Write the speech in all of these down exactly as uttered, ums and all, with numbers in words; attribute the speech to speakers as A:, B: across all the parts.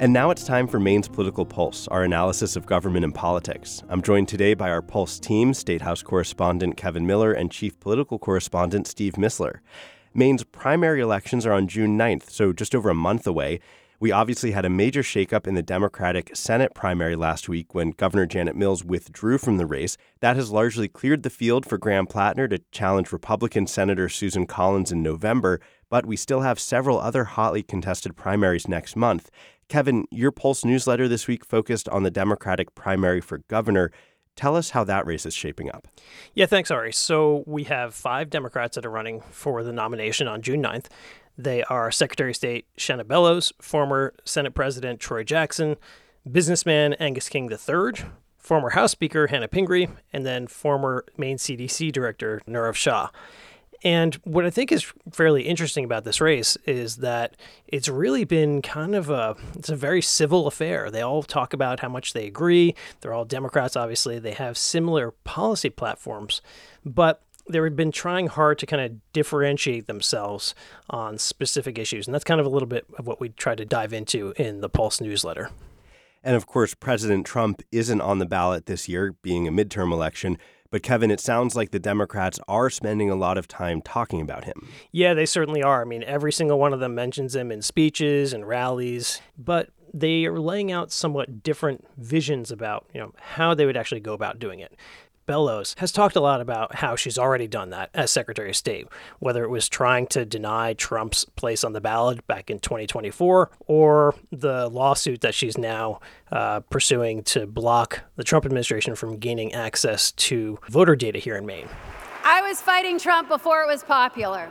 A: And now it's time for Maine's Political Pulse, our analysis of government and politics. I'm joined today by our Pulse team, State House correspondent Kevin Miller and chief political correspondent Steve Missler. Maine's primary elections are on June ninth, so just over a month away. We obviously had a major shakeup in the Democratic Senate primary last week when Governor Janet Mills withdrew from the race. That has largely cleared the field for Graham Plattner to challenge Republican Senator Susan Collins in November, but we still have several other hotly contested primaries next month. Kevin, your Pulse newsletter this week focused on the Democratic primary for governor. Tell us how that race is shaping up.
B: Yeah, thanks, Ari. So we have five Democrats that are running for the nomination on June ninth. They are Secretary of State Shenna Bellows, former Senate President Troy Jackson, businessman Angus King the third, former House Speaker Hannah Pingree, and then former Maine C D C Director Nirav Shah. And what I think is fairly interesting about this race is that it's really been kind of a, it's a very civil affair. They all talk about how much they agree. They're all Democrats, obviously. They have similar policy platforms, but they've been trying hard to kind of differentiate themselves on specific issues. And that's kind of a little bit of what we try to dive into in the Pulse newsletter.
A: And of course, President Trump isn't on the ballot this year, being a midterm election. But Kevin, it sounds like the Democrats are spending a lot of time talking about him.
B: Yeah, they certainly are. I mean, every single one of them mentions him in speeches and rallies, but they are laying out somewhat different visions about, you know, how they would actually go about doing it. Bellows has talked a lot about how she's already done that as Secretary of State, whether it was trying to deny Trump's place on the ballot back in twenty twenty-four or the lawsuit that she's now uh, pursuing to block the Trump administration from gaining access to voter data here in Maine.
C: I was fighting Trump before it was popular.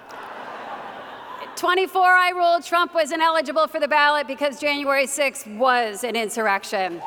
C: twenty-four, I ruled Trump was ineligible for the ballot because January sixth was an insurrection.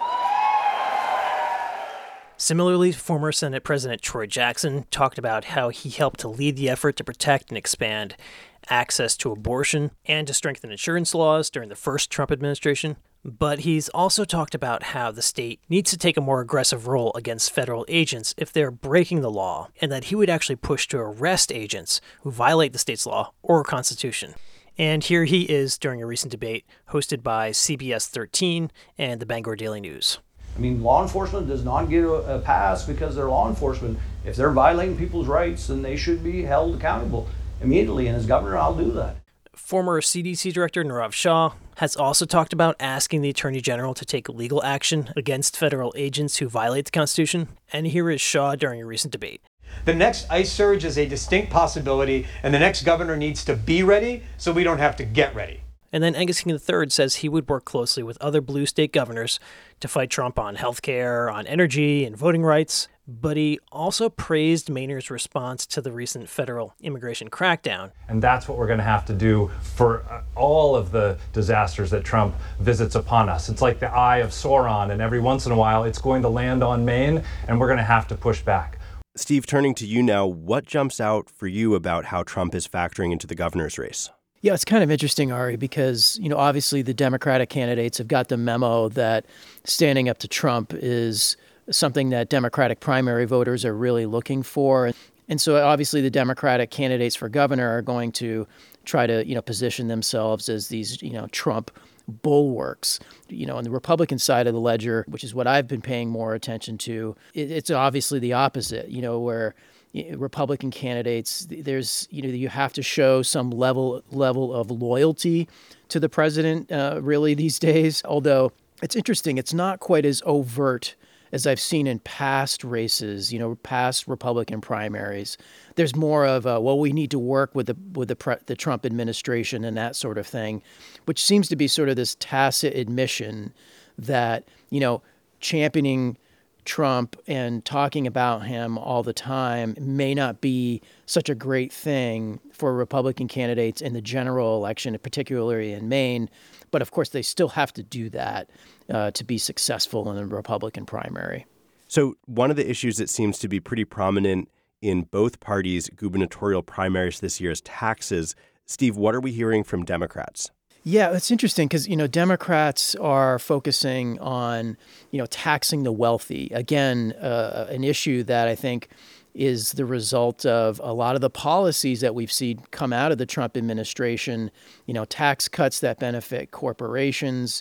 B: Similarly, former Senate President Troy Jackson talked about how he helped to lead the effort to protect and expand access to abortion and to strengthen insurance laws during the first Trump administration. But he's also talked about how the state needs to take a more aggressive role against federal agents if they're breaking the law, and that he would actually push to arrest agents who violate the state's law or constitution. And here he is during a recent debate hosted by C B S thirteen and the Bangor Daily News.
D: I mean, law enforcement does not get a, a pass because they're law enforcement. If they're violating people's rights, then they should be held accountable immediately. And as governor, I'll do that.
B: Former C D C Director Nirav Shah has also talked about asking the Attorney General to take legal action against federal agents who violate the Constitution. And here is Shah during a recent debate.
E: The next ICE surge is a distinct possibility, and the next governor needs to be ready so we don't have to get ready.
B: And then Angus King the third says he would work closely with other blue state governors to fight Trump on health care, on energy, and voting rights. But he also praised Mainers' response to the recent federal immigration crackdown.
F: And that's what we're going to have to do for all of the disasters that Trump visits upon us. It's like the eye of Sauron, and every once in a while it's going to land on Maine, and we're going to have to push back.
A: Steve, turning to you now, what jumps out for you about how Trump is factoring into the governor's race?
G: Yeah, it's kind of interesting, Ari, because, you know, obviously the Democratic candidates have got the memo that standing up to Trump is something that Democratic primary voters are really looking for. And so obviously the Democratic candidates for governor are going to try to, you know, position themselves as these, you know, Trump bulwarks. You know, on the Republican side of the ledger, which is what I've been paying more attention to, it's obviously the opposite, you know, where Republican candidates, there's, you know, you have to show some level level of loyalty to the president, uh, really these days. Although it's interesting, it's not quite as overt as I've seen in past races, you know, past Republican primaries. There's more of a, well, we need to work with the with the pre- the Trump administration and that sort of thing, which seems to be sort of this tacit admission that, you know, championing Trump and talking about him all the time may not be such a great thing for Republican candidates in the general election, particularly in Maine. But of course, they still have to do that uh, to be successful in the Republican primary.
A: So one of the issues that seems to be pretty prominent in both parties' gubernatorial primaries this year is taxes. Steve, what are we hearing from Democrats?
G: Yeah, it's interesting because, you know, Democrats are focusing on, you know, taxing the wealthy. Again, uh, an issue that I think is the result of a lot of the policies that we've seen come out of the Trump administration, you know, tax cuts that benefit corporations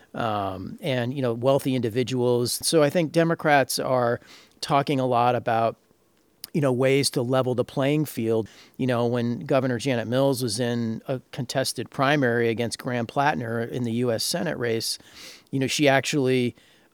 G: um, and, you know, wealthy individuals. So I think Democrats are talking a lot about, you know, ways to level the playing field. You know, when Governor Janet Mills was in a contested primary against Graham Plattner in the U S Senate race, you know, she actually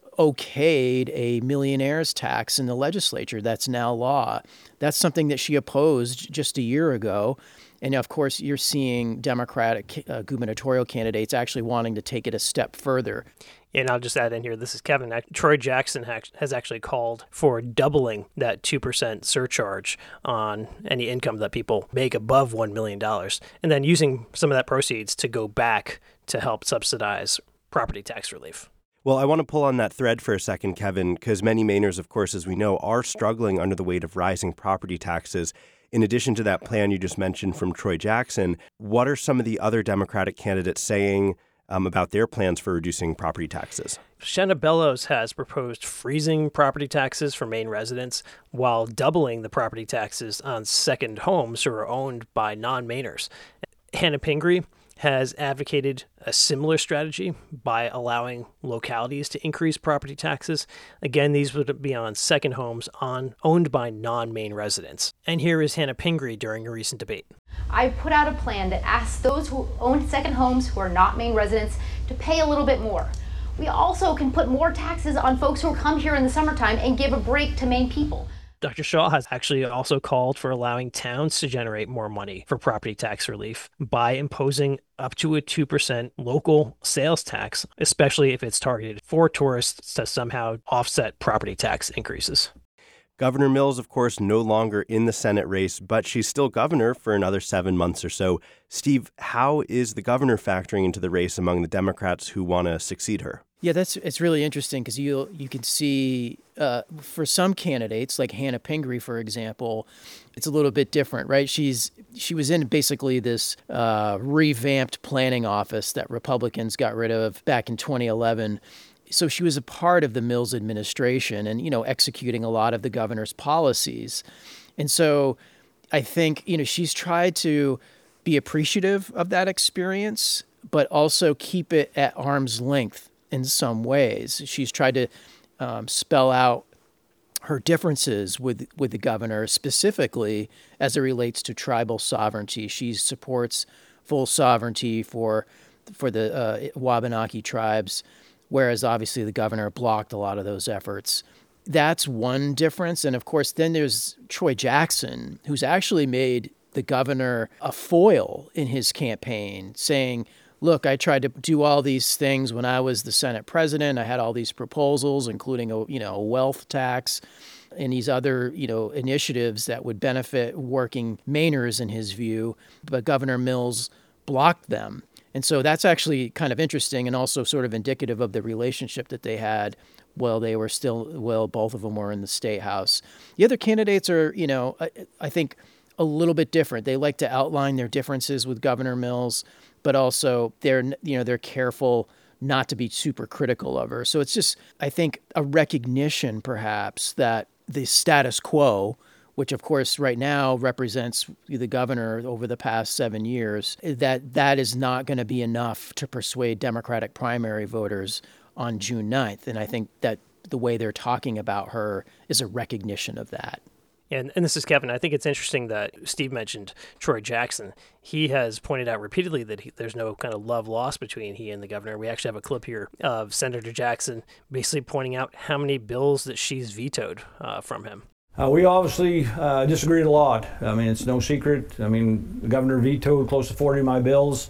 G: okayed a millionaire's tax in the legislature. That's now law. That's something that she opposed just a year ago. And of course, you're seeing Democratic uh, gubernatorial candidates actually wanting to take it a step further.
B: And I'll just add in here, this is Kevin. Troy Jackson has actually called for doubling that two percent surcharge on any income that people make above one million dollars, and then using some of that proceeds to go back to help subsidize property tax relief.
A: Well, I want to pull on that thread for a second, Kevin, because many Mainers, of course, as we know, are struggling under the weight of rising property taxes. In addition to that plan you just mentioned from Troy Jackson, what are some of the other Democratic candidates saying um, about their plans for reducing property taxes?
B: Shenna Bellows has proposed freezing property taxes for Maine residents while doubling the property taxes on second homes who are owned by non-Mainers. Hannah Pingree has advocated a similar strategy by allowing localities to increase property taxes. Again, these would be on second homes on owned by non-Maine residents. And here is Hannah Pingree during a recent debate.
H: I put out a plan that asks those who own second homes who are not Maine residents to pay a little bit more. We also can put more taxes on folks who come here in the summertime and give a break to Maine people.
B: Doctor Shaw has actually also called for allowing towns to generate more money for property tax relief by imposing up to a two percent local sales tax, especially if it's targeted for tourists to somehow offset property tax increases.
A: Governor Mills, of course, no longer in the Senate race, but she's still governor for another seven months or so. Steve, how is the governor factoring into the race among the Democrats who want to succeed her?
G: Yeah, that's it's really interesting because you you can see uh, for some candidates like Hannah Pingree, for example, it's a little bit different, right? She's she was in basically this uh, revamped planning office that Republicans got rid of back in twenty eleven. So she was a part of the Mills administration and, you know, executing a lot of the governor's policies. And so I think, you know, she's tried to be appreciative of that experience, but also keep it at arm's length in some ways. She's tried to um, spell out her differences with, with the governor, specifically as it relates to tribal sovereignty. She supports full sovereignty for, for the uh, Wabanaki tribes, whereas obviously the governor blocked a lot of those efforts. That's one difference. And of course, then there's Troy Jackson, who's actually made the governor a foil in his campaign, saying, look, I tried to do all these things when I was the Senate president. I had all these proposals, including a, you know, a wealth tax and these other, you know, initiatives that would benefit working Mainers in his view. But Governor Mills blocked them. And so that's actually kind of interesting and also sort of indicative of the relationship that they had while they were still, well, both of them were in the State House. The other candidates are, you know, I, I think a little bit different. They like to outline their differences with Governor Mills, but also they're, you know, they're careful not to be super critical of her. So it's just, I think, a recognition perhaps that the status quo, which of course right now represents the governor over the past seven years, that that is not going to be enough to persuade Democratic primary voters on June ninth. And I think that the way they're talking about her is a recognition of that.
B: And, and this is Kevin. I think it's interesting that Steve mentioned Troy Jackson. He has pointed out repeatedly that he, there's no kind of love lost between he and the governor. We actually have a clip here of Senator Jackson basically pointing out how many bills that she's vetoed uh, from him.
D: Uh, we obviously uh, disagreed a lot. I mean, it's no secret. I mean, the governor vetoed close to forty of my bills.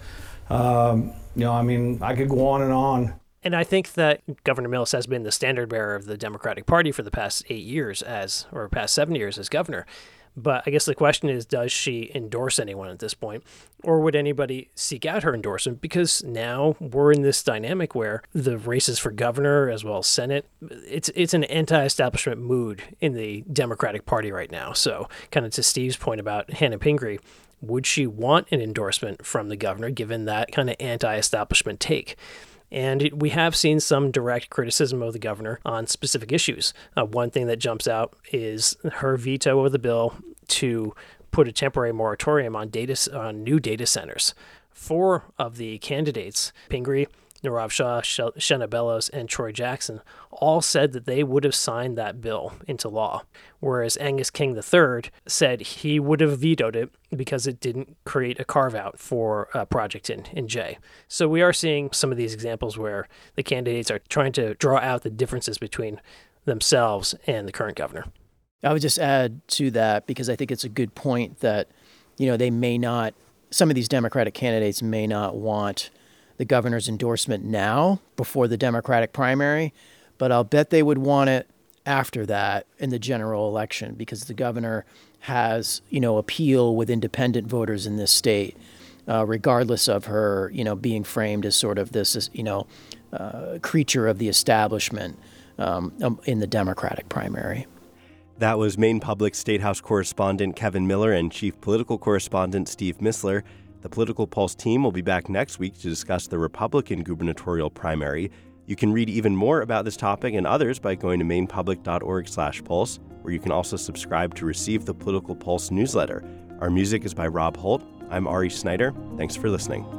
D: Um, you know, I mean, I could go on and on.
B: And I think that Governor Mills has been the standard bearer of the Democratic Party for the past eight years as, or past seven years as governor. But I guess the question is, does she endorse anyone at this point? Or would anybody seek out her endorsement? Because now we're in this dynamic where the races for governor as well as Senate, it's it's an anti-establishment mood in the Democratic Party right now. So kind of to Steve's point about Hannah Pingree, would she want an endorsement from the governor given that kind of anti-establishment take? And we have seen some direct criticism of the governor on specific issues. Uh, one thing that jumps out is her veto of the bill to put a temporary moratorium on data on new data centers. Four of the candidates, Pingree, Nirav Shah, Shenna Bellows, and Troy Jackson all said that they would have signed that bill into law, whereas Angus King the third said he would have vetoed it because it didn't create a carve-out for a project in, in J. So we are seeing some of these examples where the candidates are trying to draw out the differences between themselves and the current governor.
G: I would just add to that, because I think it's a good point that, you know, they may not, some of these Democratic candidates may not want the governor's endorsement now before the Democratic primary, but I'll bet they would want it after that in the general election, because the governor has, you know, appeal with independent voters in this state, uh, regardless of her, you know, being framed as sort of this, you know, uh, creature of the establishment um, in the Democratic primary.
A: That was Maine Public State House correspondent Kevin Miller and chief political correspondent Steve Missler. The Political Pulse team will be back next week to discuss the Republican gubernatorial primary. You can read even more about this topic and others by going to mainepublic.org slash pulse, where you can also subscribe to receive the Political Pulse newsletter. Our music is by Rob Holt. I'm Ari Snyder. Thanks for listening.